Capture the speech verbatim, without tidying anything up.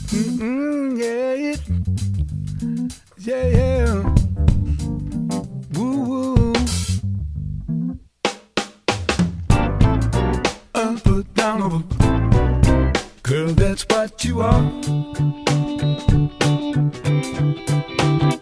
Mm-mm, yeah, it, yeah, yeah. Woo woo. Up or down over, girl, that's what you are.